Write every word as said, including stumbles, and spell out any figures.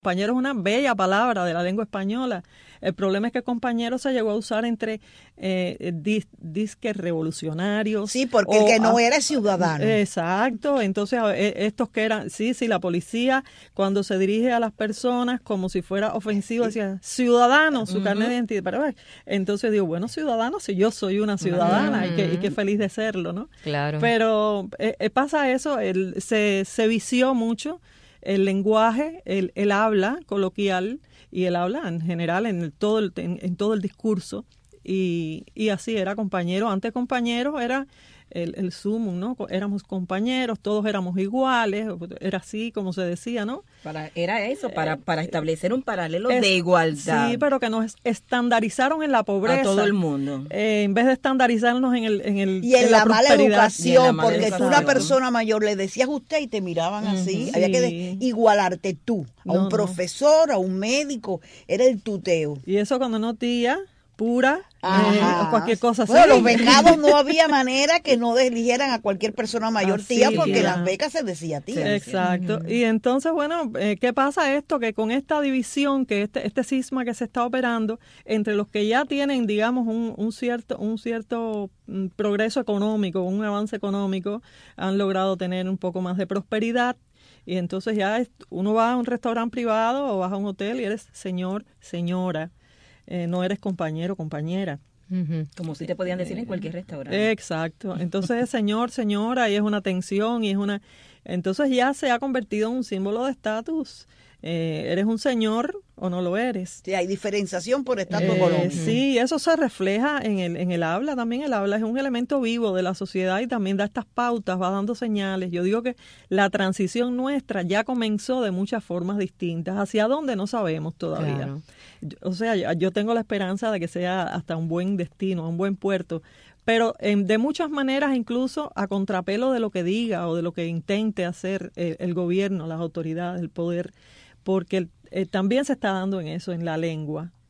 Compañero es una bella palabra de la lengua española. El problema es que compañero se llegó a usar entre eh, dis, disques revolucionarios. Sí, porque el que no a, era ciudadano. Exacto. Entonces, estos que eran, sí, sí, la policía, cuando se dirige a las personas como si fuera ofensivo, decía, ciudadano, su uh-huh. carnet de identidad. Pero, entonces digo, bueno, ciudadano, si yo soy una ciudadana, uh-huh. y, que, y que feliz de serlo, ¿no? Claro. Pero eh, pasa eso, el, se, se vició mucho el lenguaje, el, el habla coloquial y el habla en general en el, todo el, en, en todo el discurso, y, y así era compañero. Antes compañero era el, el sumum, ¿no? Éramos compañeros, todos éramos iguales, era así como se decía, ¿no? Para, era eso, para, para establecer un paralelo es, de igualdad. Sí, pero que nos estandarizaron en la pobreza. A todo el mundo. Eh, en vez de estandarizarnos en el en el Y en, en la, la mala educación, la mala porque educación. Tú a una persona mayor le decías usted y te miraban uh-huh. así. Sí. Había que de, igualarte tú, a no, un profesor, no. a un médico, era el tuteo. Y eso cuando no tía, pura, eh, o cualquier cosa así. Bueno, los becados no había manera que no eligieran a cualquier persona mayor así, tía, porque tía. Las becas se decía tía. Sí, exacto. Uh-huh. Y entonces, bueno, eh, ¿qué pasa esto? Que con esta división, que este este cisma que se está operando entre los que ya tienen, digamos, un, un cierto un cierto progreso económico, un avance económico, han logrado tener un poco más de prosperidad. Y entonces ya uno va a un restaurante privado o vas a un hotel y eres señor, señora. Eh, no eres compañero, compañera. Uh-huh. Como si te podían decir en cualquier restaurante. Exacto. Entonces, señor, señora, y es una tensión, y es una... Entonces ya se ha convertido en un símbolo de estatus. Eh, ¿Eres un señor o no lo eres? Sí, hay diferenciación por estatus eh, económico. Sí, eso se refleja en el, en el habla también. El habla es un elemento vivo de la sociedad y también da estas pautas, va dando señales. Yo digo que la transición nuestra ya comenzó de muchas formas distintas. ¿Hacia dónde? No sabemos todavía. Claro. O sea, yo tengo la esperanza de que sea hasta un buen destino, un buen puerto. Pero eh, de muchas maneras, incluso a contrapelo de lo que diga o de lo que intente hacer eh, el gobierno, las autoridades, el poder, porque eh, también se está dando en eso, en la lengua.